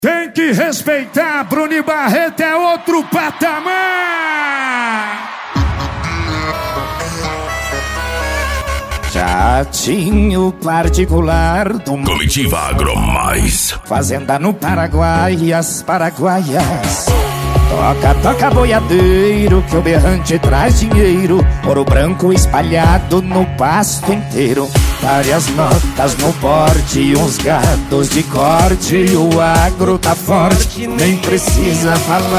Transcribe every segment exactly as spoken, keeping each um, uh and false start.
Tem que respeitar, Bruno Barreto é outro patamar. Jatinho particular do Comitiva Agromais. Fazenda no Paraguai e as paraguaias. Toca, toca boiadeiro, que o berrante traz dinheiro. Ouro branco espalhado no pasto inteiro. Várias notas no porte e uns gatos de corte. E o agro tá forte, nem precisa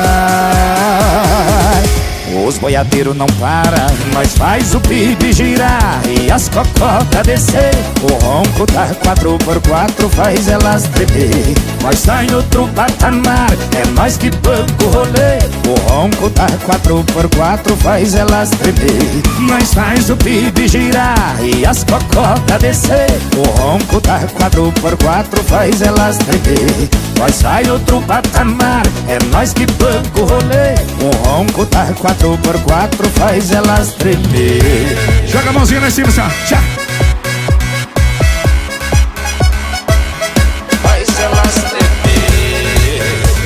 falar. Os boiadeiros não param, nós faz o P I B girar e as cocotas descer. O ronco da quatro por quatro faz elas tremer. Nós sai no outro patamar, é nós que banca o rolê. O ronco da quatro por quatro faz elas tremer. Nós faz o P I B girar e as cocotas descer. O ronco da quatro por quatro faz elas tremer. Nós sai no outro patamar, é nós que banca o rolê. O ronco da quatro por quatro faz elas tremer. Joga a mãozinha lá em cima, assim, ó. Tchá. Faz elas tremer.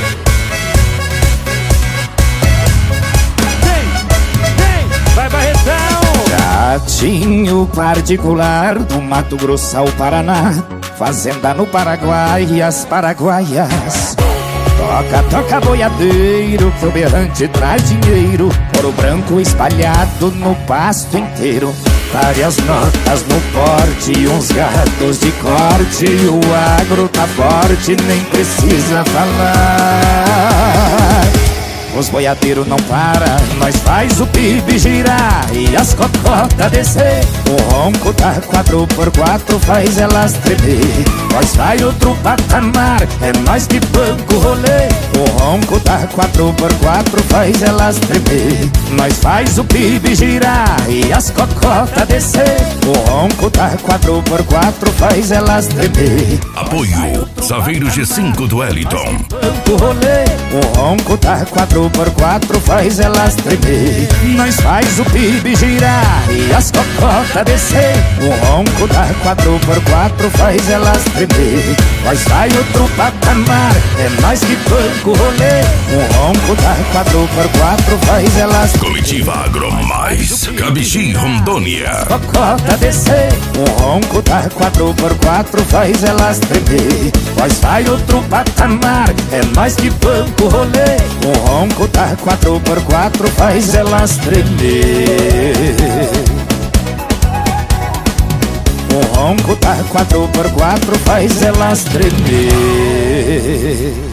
Vem, vem, vai Barretão. Jatinho particular do Mato Grosso ao Paraná. Fazenda no Paraguai e as paraguaias. Toca, toca boiadeiro, que o berrante traz dinheiro. Ouro branco espalhado no pasto inteiro. Várias notas no porte e uns gatos de corte. E o agro tá forte, nem precisa falar. Os boiadeiros não param, nós faz o P I B girar e as cocotas descer. O ronco da quatro por quatro faz elas tremer. Nós vai outro patamar, é nós que banca o rolê. O ronco da quatro por quatro faz elas tremer. Nós faz o P I B girar e as cocotas descer. O ronco da quatro por quatro faz elas tremer. Apoio Saveiro G cinco do Wellington. O rolê, o ronco da quatro por quatro faz elas tremer. Nós faz o P I B girar e as cocotas descer. O ronco da quatro por quatro faz elas tremer. Nós sai outro patamar, é nós que banca o rolê. O ronco da quatro por quatro faz elas tremer. Comitiva Agromais. Cabixi, Rondônia. Cocota descer, o ronco da quatro por quatro faz elas tremer. Nós sai outro patamar, é nós que banca o rolê. O ronco da quatro por quatro faz elas tremer. O ronco da quatro por quatro faz elas tremer.